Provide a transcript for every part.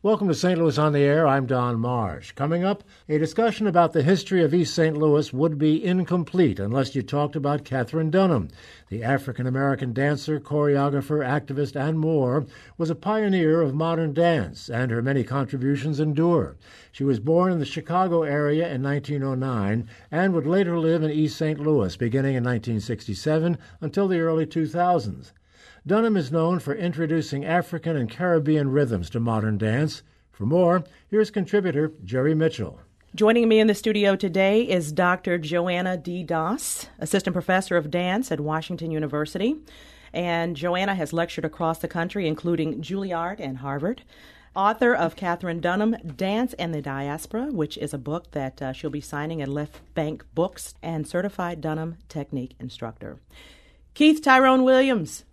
Welcome to St. Louis on the Air. I'm Don Marsh. Coming up, a discussion about the history of East St. Louis would be incomplete unless you talked about Katherine Dunham. The African-American dancer, choreographer, activist, and more, was a pioneer of modern dance, and her many contributions endure. She was born in the Chicago area in 1909 and would later live in East St. Louis beginning in 1967 until the early 2000s. Dunham is known for introducing African and Caribbean rhythms to modern dance. For more, here's contributor Jerry Mitchell. Joining me in the studio today is Dr. Joanna D. Doss, Assistant Professor of Dance at Washington University. And Joanna has lectured across the country, including Juilliard and Harvard. Author of Katherine Dunham, Dance and the Diaspora, which is a book that she'll be signing at Left Bank Books, and Certified Dunham Technique Instructor. Keith Tyrone Williams.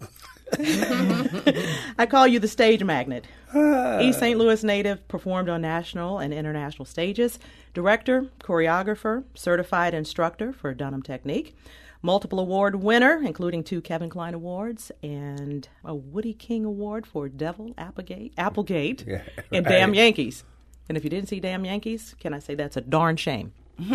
I call you the stage magnet. East St. Louis native, performed on national and international stages. Director, choreographer, certified instructor for Dunham Technique. Multiple award winner, including 2 Kevin Kline Awards and a Woody King Award for Devil Applegate Yeah, and right. Damn Yankees. And if you didn't see Damn Yankees, can I say that's a darn shame?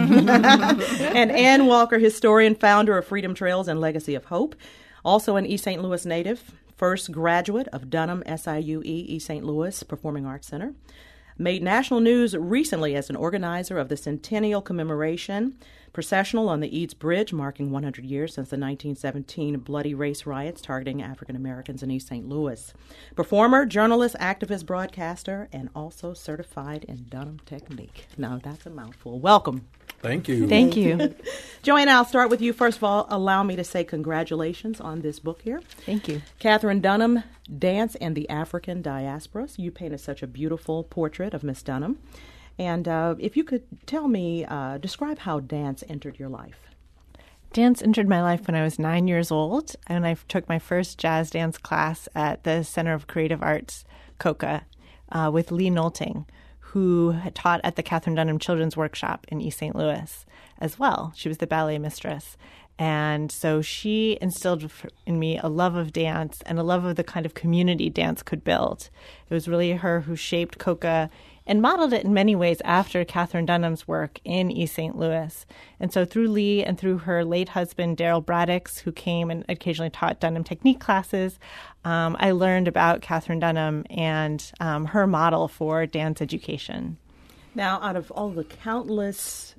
And Ann Walker, historian, founder of Freedom Trails and Legacy of Hope. Also an East St. Louis native, first graduate of Dunham SIUE East St. Louis Performing Arts Center. Made national news recently as an organizer of the Centennial Commemoration processional on the Eads Bridge, marking 100 years since the 1917 bloody race riots targeting African Americans in East St. Louis. Performer, journalist, activist, broadcaster, and also certified in Dunham Technique. Now, that's a mouthful. Welcome. Thank you. Thank you. Joanna, I'll start with you. First of all, allow me to say congratulations on this book here. Thank you. Katherine Dunham, Dance and the African Diaspora. So you painted such a beautiful portrait of Miss Dunham. And if you could tell me, describe how dance entered your life. Dance entered my life when I was 9 years old, and I took my first jazz dance class at the Center of Creative Arts, COCA, with Lee Nolting, who had taught at the Katherine Dunham Children's Workshop in East St. Louis as well. She was the ballet mistress. And so she instilled in me a love of dance and a love of the kind of community dance could build. It was really her who shaped COCA and modeled it in many ways after Katherine Dunham's work in East St. Louis. And so through Lee and through her late husband, Daryl Braddix, who came and occasionally taught Dunham Technique classes, I learned about Katherine Dunham and her model for dance education. Now, out of all the countless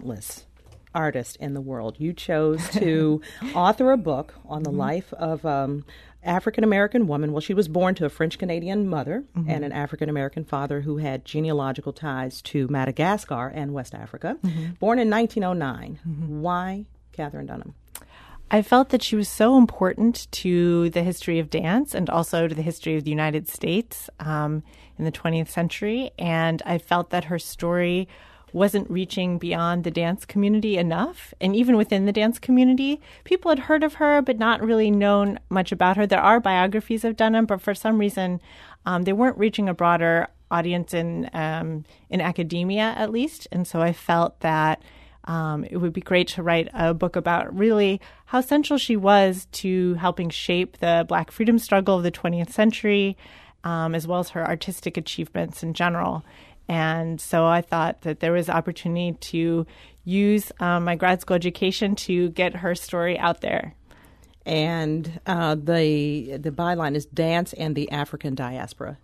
artists in the world, you chose to author a book on the life of African-American woman. Well, she was born to a French-Canadian mother and an African-American father who had genealogical ties to Madagascar and West Africa. Born in 1909. Why Katherine Dunham? I felt that she was so important to the history of dance and also to the history of the United States in the 20th century. And I felt that her story wasn't reaching beyond the dance community enough. And even within the dance community, people had heard of her but not really known much about her. There are biographies of Dunham, but for some reason, they weren't reaching a broader audience in academia, at least. And so I felt that it would be great to write a book about really how central she was to helping shape the Black freedom struggle of the 20th century, as well as her artistic achievements in general. And so I thought that there was opportunity to use my grad school education to get her story out there. And the byline is Dance and the African Diaspora.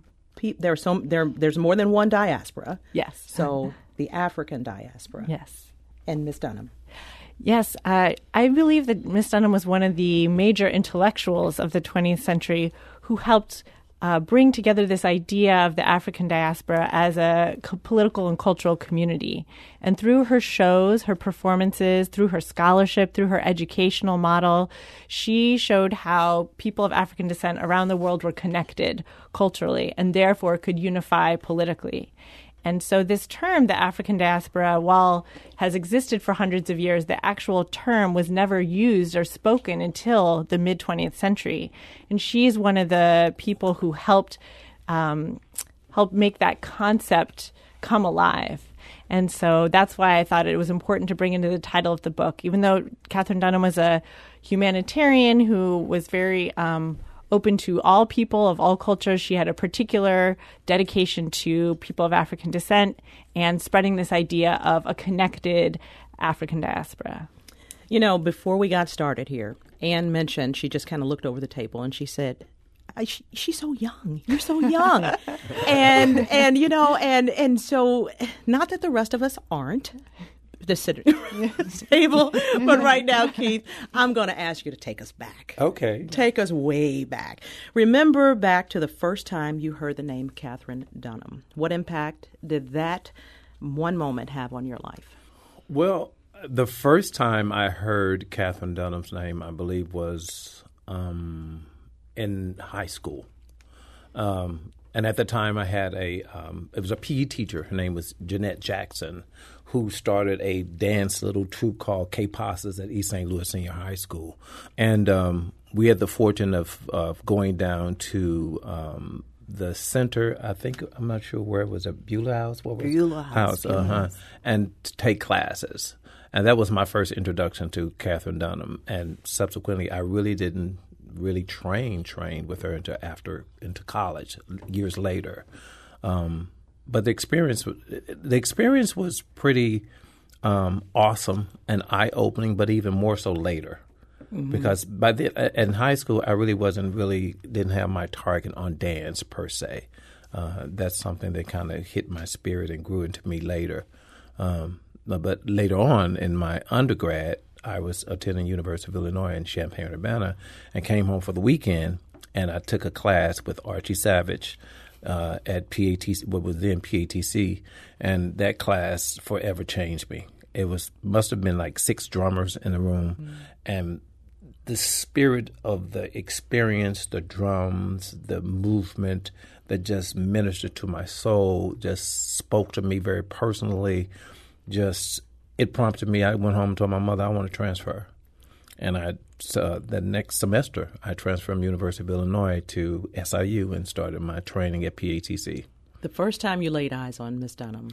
There's more than one diaspora. Yes. So the African diaspora. Yes. And Miss Dunham. Yes, I believe that Miss Dunham was one of the major intellectuals of the 20th century who helped bring together this idea of the African diaspora as a political and cultural community. And through her shows, her performances, through her scholarship, through her educational model, she showed how people of African descent around the world were connected culturally and therefore could unify politically. And so this term, the African diaspora, while has existed for hundreds of years, the actual term was never used or spoken until the mid-20th century. And she's one of the people who helped make that concept come alive. And so that's why I thought it was important to bring into the title of the book. Even though Katherine Dunham was a humanitarian who was very open to all people of all cultures. She had a particular dedication to people of African descent and spreading this idea of a connected African diaspora. You know, before we got started here, Anne mentioned, she just kind of looked over the table and she said, she's so young. You're so young. and you know, and so not that the rest of us aren't the table, but right now, Keith, I'm going to ask you to take us back. Okay. Take us way back. Remember back to the first time you heard the name Katherine Dunham. What impact did that one moment have on your life? Well, the first time I heard Katherine Dunham's name, I believe, was in high school. And at the time, I had it was a PE teacher. Her name was Jeanette Jackson, who started a dance little troupe called K-Pasas at East St. Louis Senior High School. And we had the fortune of going down to the center. I'm not sure where it was, at Beulah House? What was Beulah House. And to take classes. And that was my first introduction to Katherine Dunham. And subsequently, I really didn't train with her into college years later. But the experience was pretty awesome and eye-opening, but even more so later. Mm-hmm. Because in high school, I really didn't have my target on dance per se. That's something that kind of hit my spirit and grew into me later. But later on in my undergrad, I was attending University of Illinois in Champaign-Urbana and came home for the weekend, and I took a class with Archie Savage at PATC, what was then PATC, and that class forever changed me. It must have been like 6 drummers in the room, and the spirit of the experience, the drums, the movement that just ministered to my soul, just spoke to me very personally. It prompted me. I went home and told my mother I want to transfer. And the next semester, I transferred from University of Illinois to SIU and started my training at PATC. The first time you laid eyes on Miss Dunham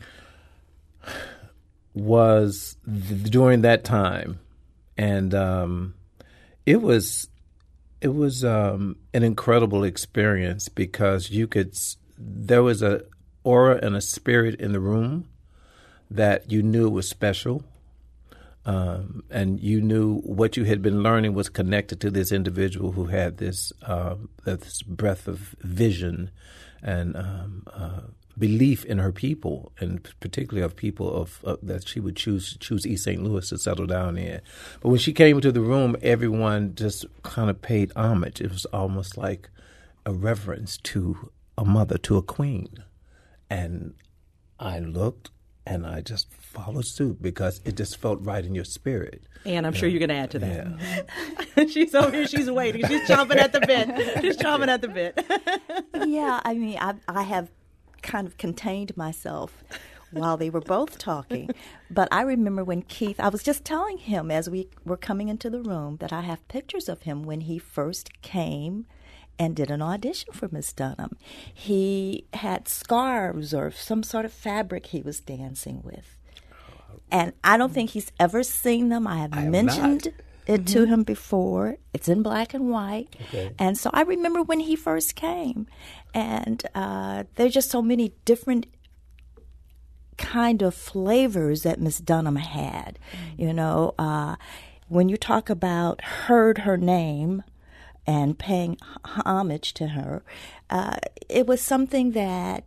was during that time. And it was an incredible experience because there was an aura and a spirit in the room that you knew was special, and you knew what you had been learning was connected to this individual who had this breadth of vision and belief in her people, and particularly of people that she would choose East St. Louis to settle down in. But when she came into the room, everyone just kind of paid homage. It was almost like a reverence to a mother, to a queen. And I looked, and I just followed suit because it just felt right in your spirit. And I'm sure you're going to add to that. Yeah. She's over here. She's waiting. She's chomping at the bit. She's chomping at the bit. Yeah, I mean, I have kind of contained myself while they were both talking. But I remember when Keith, I was just telling him as we were coming into the room that I have pictures of him when he first came and did an audition for Miss Dunham. He had scarves or some sort of fabric he was dancing with. And I don't think he's ever seen them. I have mentioned it to him before. It's in black and white. Okay. And so I remember when he first came. And there's just so many different kind of flavors that Miss Dunham had. You know, when you talk about heard her name and paying homage to her, it was something that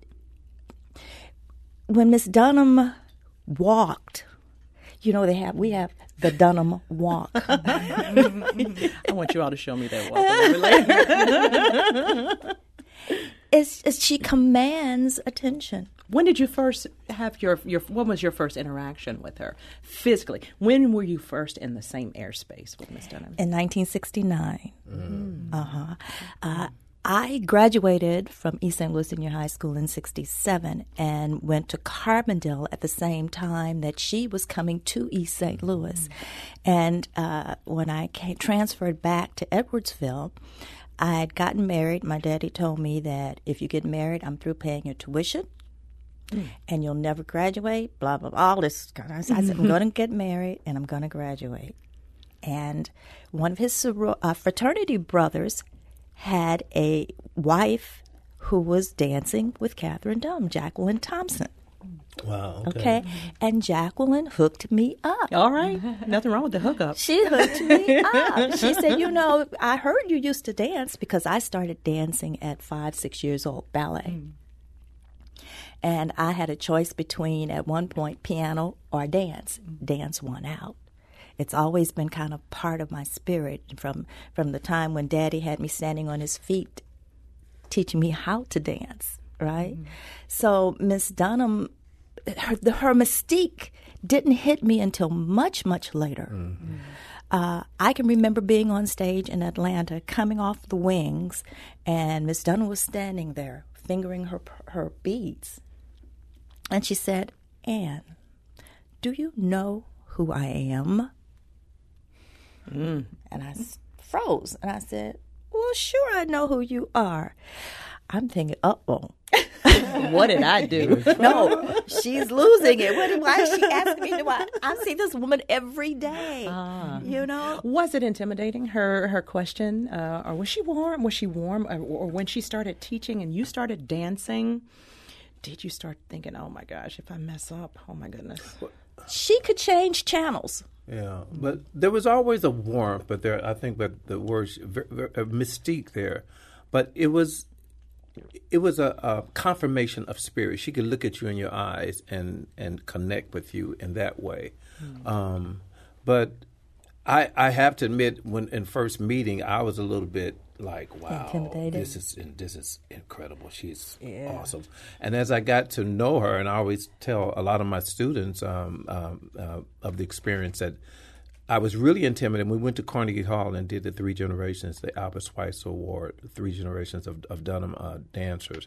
when Miss Dunham walked, you know, we have the Dunham walk. I want you all to show me that walk a little bit later. She commands attention. When did you first have what was your first interaction with her physically? When were you first in the same airspace with Miss Dunham? In 1969. I graduated from East St. Louis Senior High School in 1967 and went to Carbondale at the same time that she was coming to East St. Louis. And when I transferred back to Edwardsville, I had gotten married. My daddy told me that if you get married, I'm through paying your tuition and you'll never graduate, blah, blah, blah, all this kind of stuff. I said, I'm going to get married and I'm going to graduate. And one of his fraternity brothers had a wife who was dancing with Katherine Dunham, Jacqueline Thompson. Wow. Okay. And Jacqueline hooked me up. All right. Nothing wrong with the hookup. She hooked me up. She said, I heard you used to dance, because I started dancing at 5, 6 years old, ballet. And I had a choice between, at one point, piano or dance. Dance won out. It's always been kind of part of my spirit from the time when Daddy had me standing on his feet teaching me how to dance, right? So Miss Dunham, her mystique didn't hit me until much, much later. I can remember being on stage in Atlanta, coming off the wings, and Miss Dunham was standing there fingering her beads. And she said, "Ann, do you know who I am?" And I froze, and I said, "Well, sure, I know who you are." I'm thinking, uh-oh. What did I do? No, she's losing it. Why is she asking me? I see this woman every day, Was it intimidating, her question? Or was she warm? Or when she started teaching and you started dancing, did you start thinking, oh, my gosh, if I mess up, oh, my goodness? She could change channels. Yeah, but there was always a warmth, but I think that the word a mystique there, but it was a confirmation of spirit. She could look at you in your eyes and connect with you in that way. But I have to admit, when in first meeting, I was a little bit like, wow, this is incredible. She's awesome. And as I got to know her, and I always tell a lot of my students of the experience that I was really intimidated. We went to Carnegie Hall and did the 3 Generations, the Albert Schweitzer Award, 3 Generations of Dunham dancers.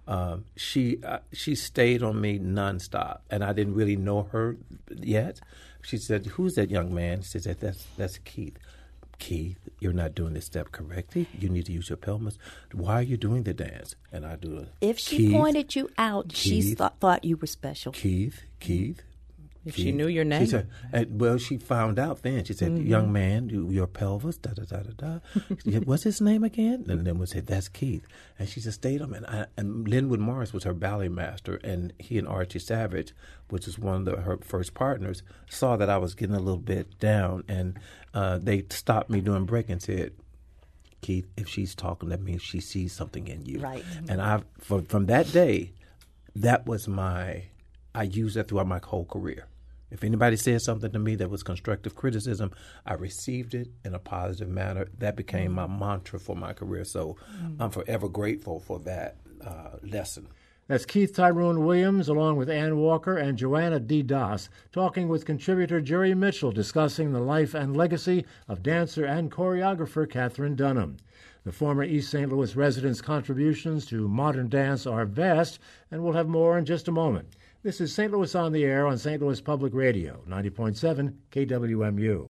She stayed on me nonstop, and I didn't really know her yet. She said, "Who's that young man?" She said, "That's Keith." "Keith, you're not doing this step correctly. You need to use your pelvis. Why are you doing the dance?" And I do it. If she pointed you out, she thought you were special. Keith. If she knew your name. She said, well, she found out then. She said, "Young man, your pelvis, da-da-da-da-da." "What's his name again?" And then we said, "That's Keith." And she just stayed on me. And Linwood Morris was her ballet master, and he and Archie Savage, which is one of her first partners, saw that I was getting a little bit down, and they stopped me during break and said, "Keith, if she's talking, that means she sees something in you." Right. And from that day, that was I used that throughout my whole career. If anybody said something to me that was constructive criticism, I received it in a positive manner. That became my mantra for my career. So I'm forever grateful for that lesson. That's Keith Tyrone Williams, along with Ann Walker and Joanna D. Das, talking with contributor Jerry Mitchell, discussing the life and legacy of dancer and choreographer Katherine Dunham. The former East St. Louis resident's contributions to modern dance are vast, and we'll have more in just a moment. This is St. Louis on the Air on St. Louis Public Radio, 90.7 KWMU.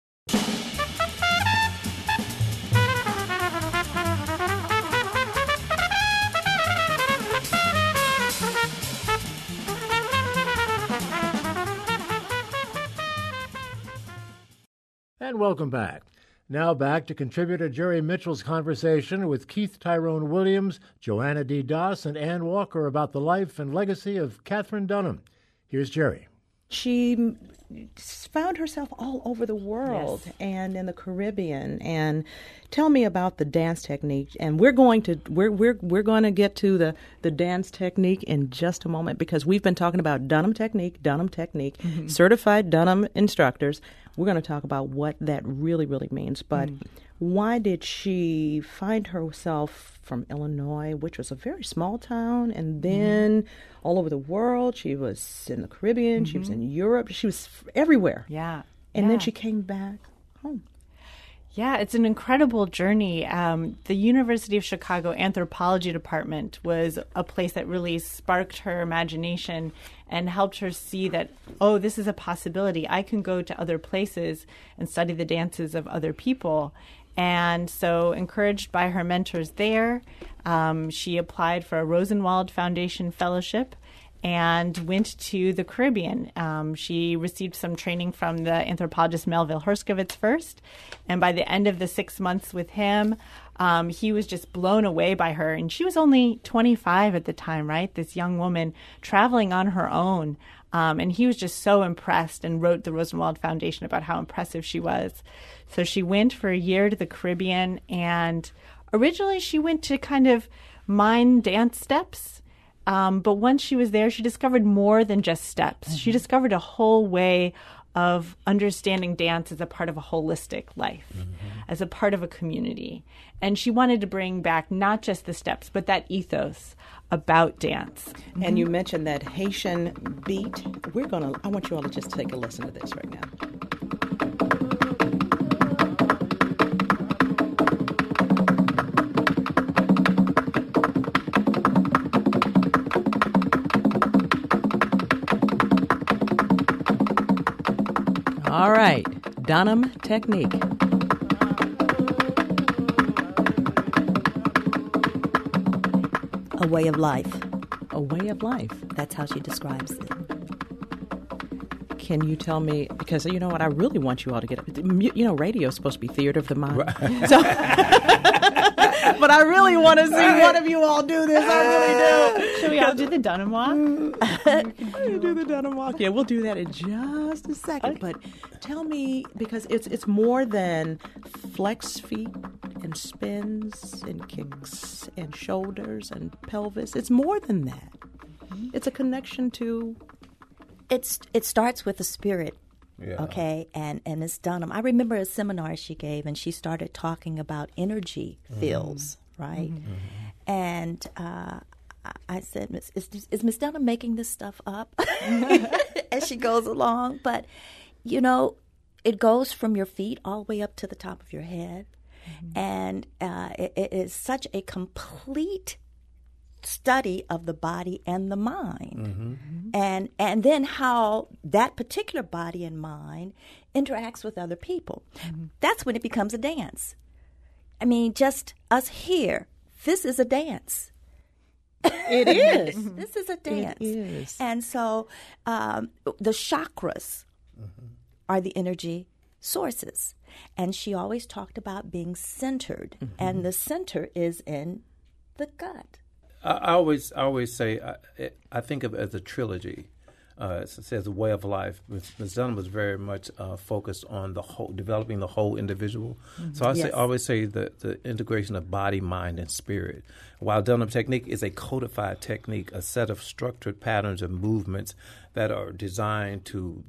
And welcome back. Now back to contributor Jerry Mitchell's conversation with Keith Tyrone Williams, Joanna D. Das, and Ann Walker about the life and legacy of Katherine Dunham. Here's Jerry. She found herself all over the world and in the Caribbean. And tell me about the dance technique. And we're going to get to the dance technique in just a moment, because we've been talking about Dunham technique, certified Dunham instructors. We're going to talk about what that really, really means. But why did she find herself from Illinois, which was a very small town, and then all over the world? She was in the Caribbean, she was in Europe, she was everywhere. Yeah. And then she came back home. Yeah, it's an incredible journey. The University of Chicago Anthropology Department was a place that really sparked her imagination and helped her see that, oh, this is a possibility. I can go to other places and study the dances of other people. And so, encouraged by her mentors there, she applied for a Rosenwald Foundation Fellowship and went to the Caribbean. She received some training from the anthropologist Melville Herskovits first, and by the end of the 6 months with him, he was just blown away by her. And she was only 25 at the time, right? This young woman traveling on her own. And he was just so impressed and wrote the Rosenwald Foundation about how impressive she was. So she went for a year to the Caribbean, and originally she went to kind of mine dance steps. But once she was there, she discovered more than just steps. Mm-hmm. She discovered a whole way of understanding dance as a part of a holistic life, as a part of a community. And she wanted to bring back not just the steps, but that ethos about dance. And you mentioned that Haitian beat. I want you all to just take a listen to this right now. All right, Dunham technique. A way of life. A way of life. That's how she describes it. Can you tell me, because you know what, I really want you all to get, radio is supposed to be theater of the mind. Right. So, but I really want to see one of you all do this. I really do. Should we all do the Dunham walk? Do the Dunham walk. Yeah, we'll do that in just a second. But tell me, because it's more than flex feet and spins and kicks and shoulders and pelvis. It's more than that. It's a connection to... It starts with the spirit, Yeah. okay? And Ms. Dunham, I remember a seminar she gave, and she started talking about energy fields, right? And I said, is Ms. Dunham making this stuff up as she goes along? But, it goes from your feet all the way up to the top of your head. And it is such a complete study of the body and the mind, and then how that particular body and mind interacts with other people. That's when it becomes a dance. I mean, just us here, this is a dance. It is. This is a dance. It is. And so the chakras are the energy sources. And she always talked about being centered, and the center is in the gut. I always say I think of it as a trilogy. It says a way of life. Ms. Dunham was very much focused on developing the whole individual. So I always say the integration of body, mind, and spirit. While Dunham technique is a codified technique, a set of structured patterns and movements that are designed to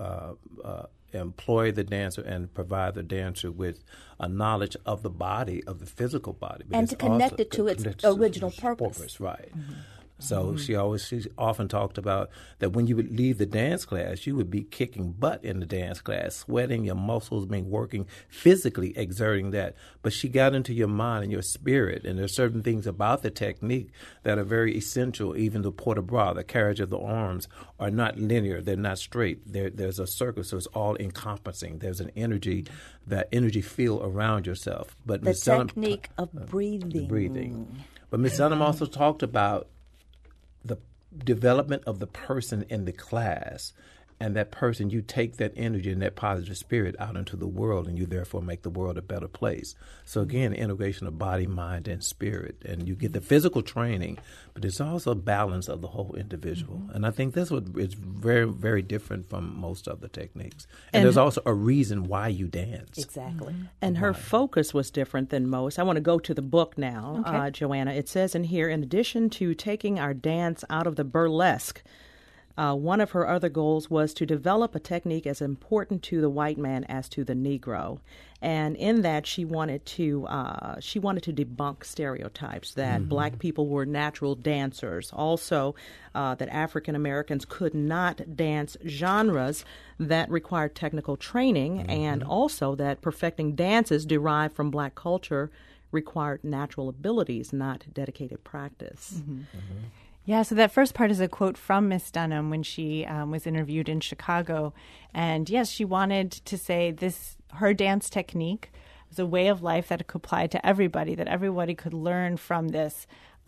employ the dancer and provide the dancer with a knowledge of the body, of the physical body. And to connect it to its original purpose. Right. So she often talked about that when you would leave the dance class, you would be kicking butt in the dance class, sweating, your muscles being working, physically exerting that. But she got into your mind and your spirit, and there's certain things about the technique that are very essential. Even the port de bras, the carriage of the arms, are not linear. They're not straight. There's a circle, so it's all encompassing. There's an energy, that energy field around yourself. But the technique of breathing. But Ms. Dunham also talked about the development of the person in the class, and that person, you take that energy and that positive spirit out into the world, and you therefore make the world a better place. So again, integration of body, mind, and spirit, and you get the physical training, but there's also a balance of the whole individual. And I think that's what is very, very different from most other techniques. And there's also a reason why you dance. Exactly. And her focus was different than most. I want to go to the book now, Joanna. It says in here, in addition to taking our dance out of the burlesque, one of her other goals was to develop a technique as important to the white man as to the Negro, and in that she wanted to debunk stereotypes that black people were natural dancers. Also, that African Americans could not dance genres that required technical training, and also that perfecting dances derived from black culture required natural abilities, not dedicated practice. Yeah, so that first part is a quote from Miss Dunham when she was interviewed in Chicago. And yes, she wanted to say her dance technique was a way of life that could apply to everybody, that everybody could learn from this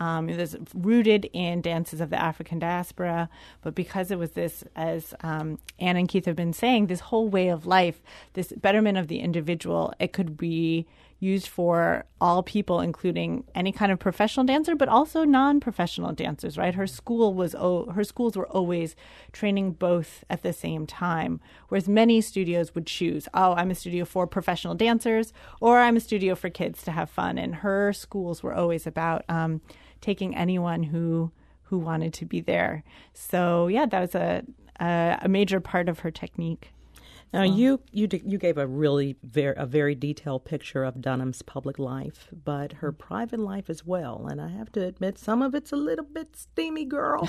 It was rooted in dances of the African diaspora, but because it was this, as Anne and Keith have been saying, this whole way of life, this betterment of the individual, it could be used for all people, including any kind of professional dancer, but also non-professional dancers, right? Her schools were always training both at the same time, whereas many studios would choose, oh, I'm a studio for professional dancers, or I'm a studio for kids to have fun. And her schools were always about taking anyone who wanted to be there. So yeah, that was a major part of her technique. Now, you gave a very detailed picture of Dunham's public life, but her private life as well. And I have to admit, some of it's a little bit steamy, girl.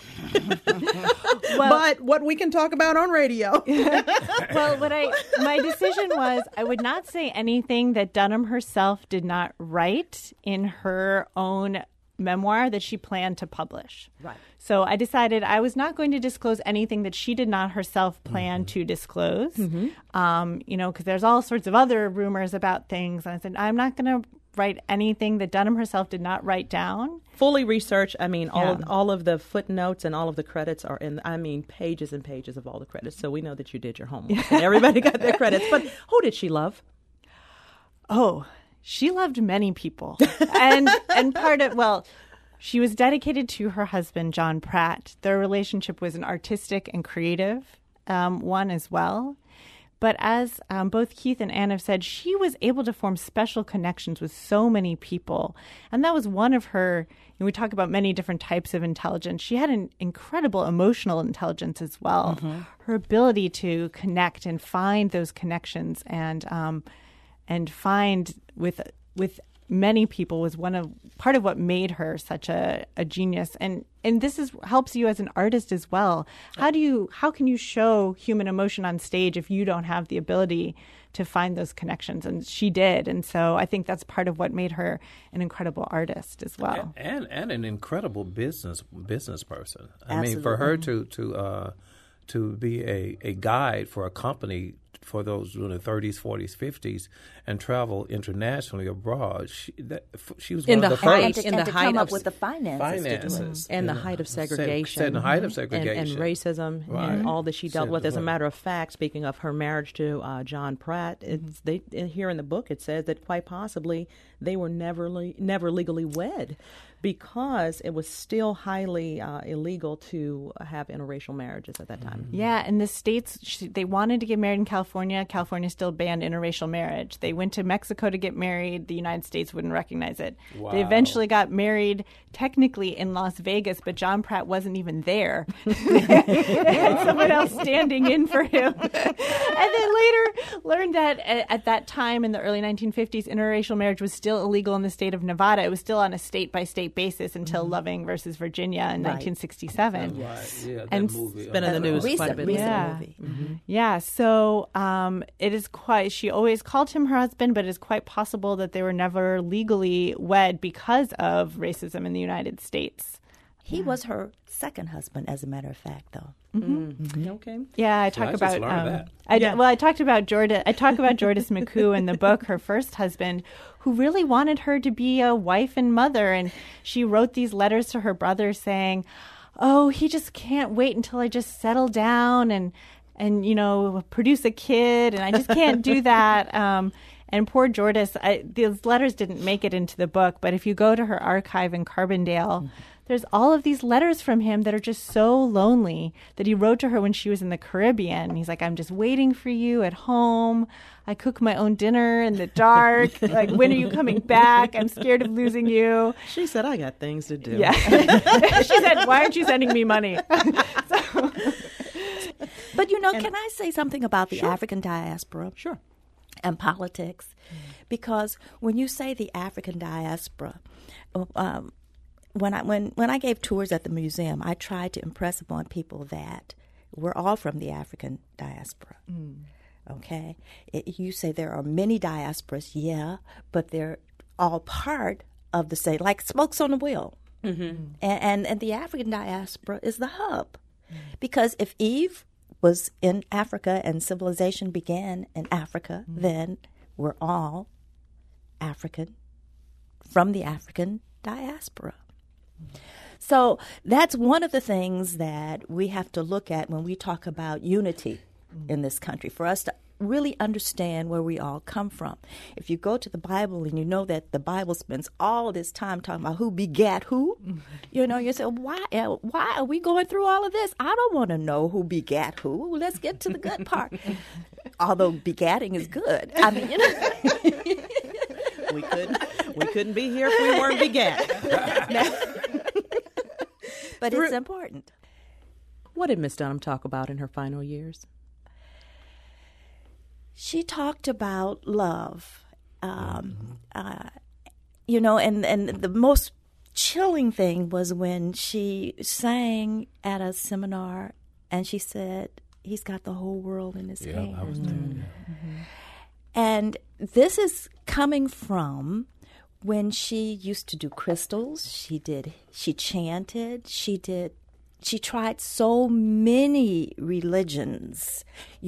But what we can talk about on radio. Well, my decision was I would not say anything that Dunham herself did not write in her own memoir that she planned to publish. Right. So I decided I was not going to disclose anything that she did not herself plan to disclose, because there's all sorts of other rumors about things. And I said, I'm not going to write anything that Dunham herself did not write down. Fully researched. I mean, all of the footnotes and all of the credits are in, pages and pages of all the credits. So we know that you did your homework. And everybody got their credits. But who did she love? Oh, she loved many people. And part of, she was dedicated to her husband, John Pratt. Their relationship was an artistic and creative one as well. But as both Keith and Anne have said, she was able to form special connections with so many people. And that was one of her, we talk about many different types of intelligence. She had an incredible emotional intelligence as well. Mm-hmm. Her ability to connect and find those connections and find with many people was part of what made her such a genius. And this helps you as an artist as well. How can you show human emotion on stage if you don't have the ability to find those connections? And she did. And so I think that's part of what made her an incredible artist as well. And an incredible business person. I Absolutely. mean, for her to be a guide for a company for those in the 30s, 40s, 50s, and travel internationally abroad. She was one of the first. And to come up with the finances. And the height of segregation. And the height of segregation. And racism and all that she dealt with. As a matter of fact, speaking of her marriage to John Pratt, here in the book it says that quite possibly they were never legally wed because it was still highly illegal to have interracial marriages at that time. Yeah, in the States, they wanted to get married in California. California still banned interracial marriage. They went to Mexico to get married. The United States wouldn't recognize it. Wow. They eventually got married technically in Las Vegas, but John Pratt wasn't even there. They had someone else standing in for him. And then later learned that at that time in the early 1950s, interracial marriage was still illegal in the state of Nevada. It was still on a state-by-state basis until Loving versus Virginia in 1967. Right. Yeah, that and movie. It's been in the news quite a bit. Movie. Mm-hmm. Yeah, so it is she always called him her husband, but it is quite possible that they were never legally wed because of racism in the United States. He was her second husband, as a matter of fact, though. Mm-hmm. Mm-hmm. Okay. Yeah, I talk about I talked about Jordis McHugh in the book, her first husband, who really wanted her to be a wife and mother, and she wrote these letters to her brother saying, "Oh, he just can't wait until I just settle down and produce a kid, and I just can't do that." And poor Jordis, these letters didn't make it into the book, but if you go to her archive in Carbondale, there's all of these letters from him that are just so lonely that he wrote to her when she was in the Caribbean. He's like, "I'm just waiting for you at home. I cook my own dinner in the dark. Like, when are you coming back? I'm scared of losing you." She said, "I got things to do." Yeah. She said, "Why aren't you sending me money?" But, can I say something about the African diaspora? Sure. And politics? Because when you say the African diaspora, when I gave tours at the museum, I tried to impress upon people that we're all from the African diaspora. Okay? You say there are many diasporas, yeah, but they're all part of the same, like spokes on the wheel. Mm-hmm. And the African diaspora is the hub. Because if Eve was in Africa and civilization began in Africa, then we're all African from the African diaspora. So that's one of the things that we have to look at when we talk about unity in this country, for us to really understand where we all come from. If you go to the Bible and you know that the Bible spends all this time talking about who begat who, you say, why are we going through all of this? I don't want to know who begat who. Let's get to the good part. Although begatting is good. I mean, we couldn't be here if we weren't begat. But it's important. What did Miss Dunham talk about in her final years? She talked about love, and the most chilling thing was when she sang at a seminar and she said, he's got the whole world in his hands. I was there. And this is coming from when she used to do crystals. She chanted, she tried so many religions,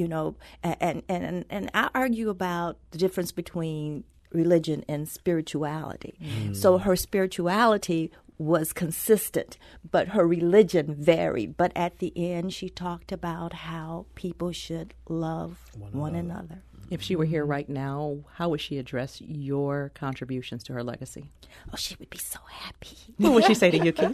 and I argue about the difference between religion and spirituality. So her spirituality was consistent, but her religion varied. But at the end, she talked about how people should love one another. If she were here right now, how would she address your contributions to her legacy? Oh, she would be so happy. What would she say to you, Keith?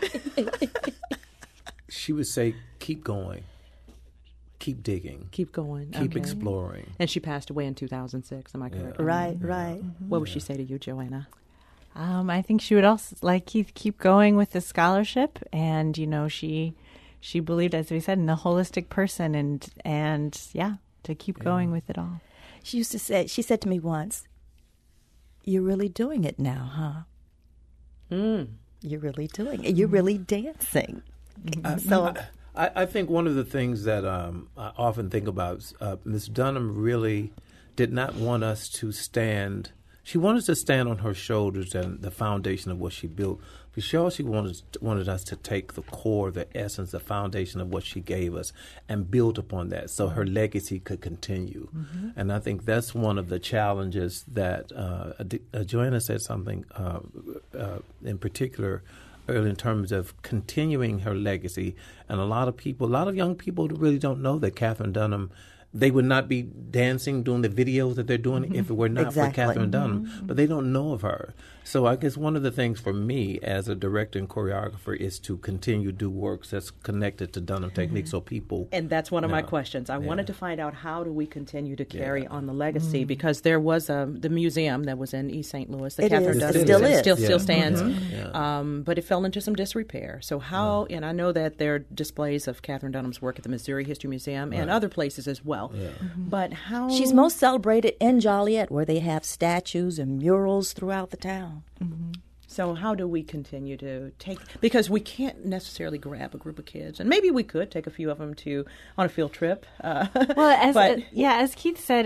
She would say, keep going, keep digging, Keep going. keep Okay. exploring. And she passed away in 2006, am I correct? Right. What would she say to you, Joanna? I think she would also, like Keith, keep going with the scholarship. And, she believed, as we said, in the holistic person and to keep going with it all. She said to me once, you're really doing it now, huh? You're really doing it. You're really dancing. I think one of the things that I often think about is Ms. Dunham really did not want us to stand. She wanted to stand on her shoulders and the foundation of what she built. But she also wanted us to take the core, the essence, the foundation of what she gave us and build upon that so her legacy could continue. And I think that's one of the challenges that Joanna said something in particular early in terms of continuing her legacy. And a lot of young people really don't know that Katherine Dunham, they would not be dancing, doing the videos that they're doing if it were not for Katherine Dunham. But they don't know of her. So I guess one of the things for me as a director and choreographer is to continue to do works that's connected to Dunham Technique so people... And that's one of my questions. I wanted to find out, how do we continue to carry on the legacy? Because there was the museum that was in East St. Louis, the Katherine Dunham Museum, still stands. But it fell into some disrepair. So how, and I know that there are displays of Katherine Dunham's work at the Missouri History Museum and other places as well. But how... She's most celebrated in Joliet, where they have statues and murals throughout the town. So how do we continue to take, because we can't necessarily grab a group of kids, and maybe we could take a few of them on a field trip. As Keith said,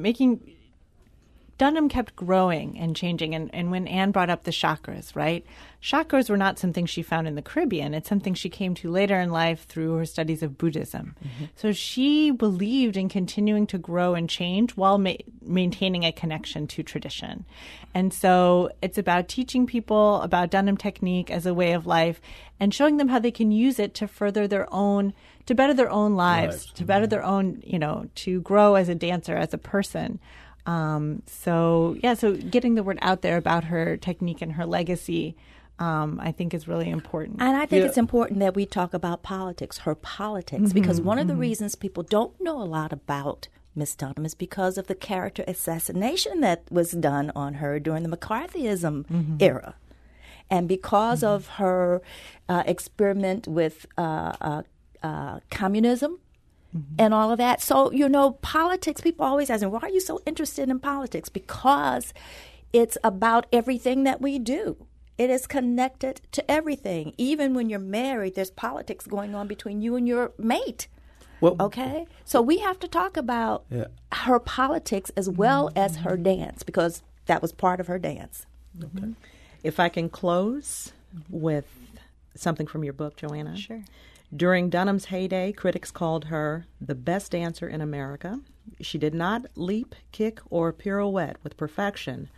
Dunham kept growing and changing. And when Anne brought up the chakras, right? Chakras were not something she found in the Caribbean. It's something she came to later in life through her studies of Buddhism. So she believed in continuing to grow and change while maintaining a connection to tradition. And so it's about teaching people about Dunham technique as a way of life and showing them how they can use it to further to better their own lives, to better their own, to grow as a dancer, as a person. So getting the word out there about her technique and her legacy, I think is really important. And I think it's important that we talk about her politics, because one of the reasons people don't know a lot about Miss Dunham is because of the character assassination that was done on her during the McCarthyism era. And because of her experiment with communism, and all of that. So, politics, people always ask me, why are you so interested in politics? Because it's about everything that we do. It is connected to everything. Even when you're married, there's politics going on between you and your mate. Well, okay? So we have to talk about her politics as well as her dance, because that was part of her dance. Okay. If I can close with something from your book, Joanna. Sure. During Dunham's heyday, critics called her the best dancer in America. She did not leap, kick, or pirouette with perfection,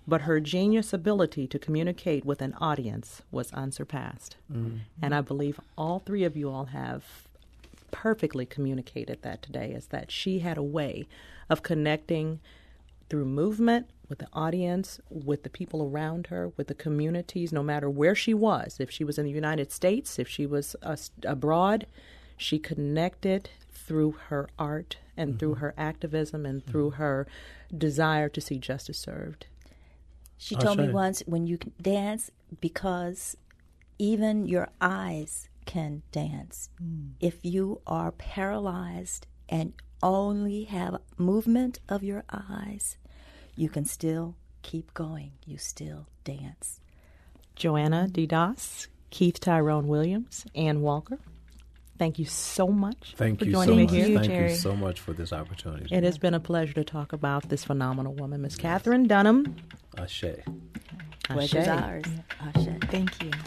but her genius ability to communicate with an audience was unsurpassed. And I believe all three of you all have perfectly communicated that today, is that she had a way of connecting through movement with the audience, with the people around her, with the communities, no matter where she was. If she was in the United States, if she was abroad, she connected through her art and through her activism and through her desire to see justice served. She told me once, when you dance, because even your eyes can dance. If you are paralyzed and only have movement of your eyes, you can still keep going. You still dance. Joanna D. Doss, Keith Tyrone Williams, Ann Walker, thank you so much for joining me here. Thank you so much for this opportunity. It has been a pleasure to talk about this phenomenal woman, Miss Katherine Dunham. Ashe. Pleasure's ours. Ashe. Thank you.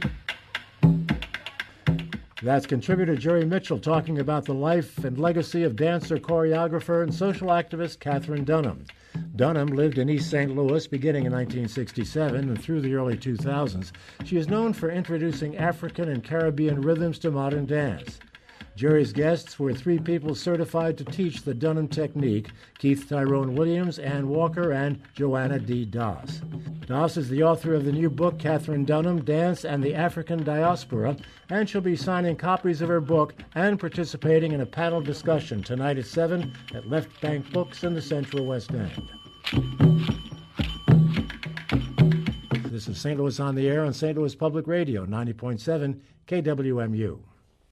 That's contributor Jerry Mitchell talking about the life and legacy of dancer, choreographer, and social activist Katherine Dunham. Dunham lived in East St. Louis beginning in 1967 and through the early 2000s. She is known for introducing African and Caribbean rhythms to modern dance. Jerry's guests were three people certified to teach the Dunham technique: Keith Tyrone Williams, Ann Walker, and Joanna D. Doss. Doss is the author of the new book, Katherine Dunham, Dance and the African Diaspora, and she'll be signing copies of her book and participating in a panel discussion tonight at 7 at Left Bank Books in the Central West End. This is St. Louis on the Air on St. Louis Public Radio, 90.7 KWMU.